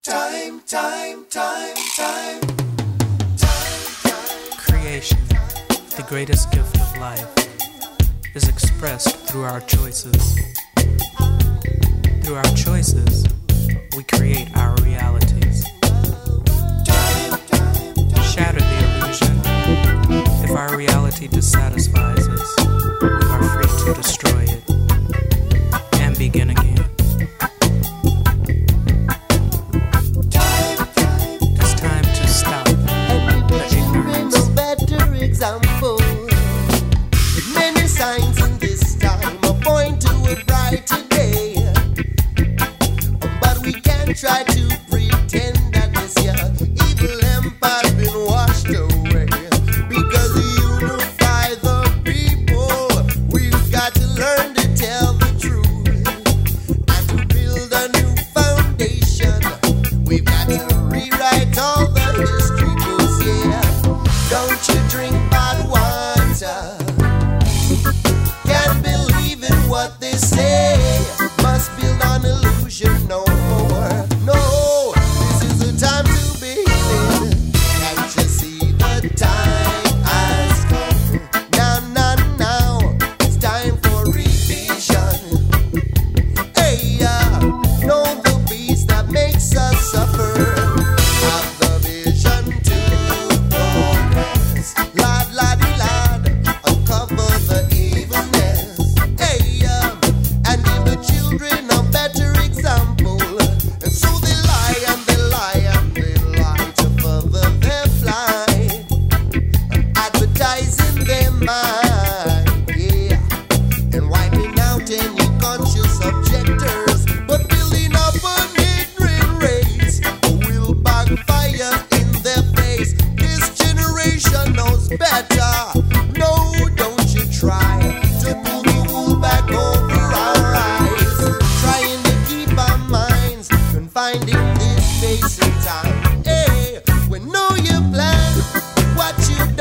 Creation, the greatest gift of life, is expressed through our choices. Through our choices, we create our realities. Shatter the illusion. If our reality dissatisfies us, we are free to destroy it and begin again. It's time to stop the ignorance. No better example. Many signs in this time are point to a brighter day. But we can't try to pretend that this year evil empire's been washed away. Because to unify the people, we've got to learn to tell the truth. And to build a new foundation, we've got to rewrite all the history books, yeah. Don't you drink bad water. Can't believe in what they say. Must build an illusion no more. No, this is the time to be living. Can't you see the time has come? Now, it's time for revision. Hey, know the beast that makes us suffer. Have the vision to progress. Lad, uncover the evilness. Hey, and give the children a better example. And so they lie to further their flight. Advertising their mind, yeah. And wiping out any conscious objectors. But building up an ignorant race who will backfire in their face. This generation knows better. No, don't you try to pull the wool back over our eyes. Trying to keep our minds confined in this space and time. Hey, we know your plan, what you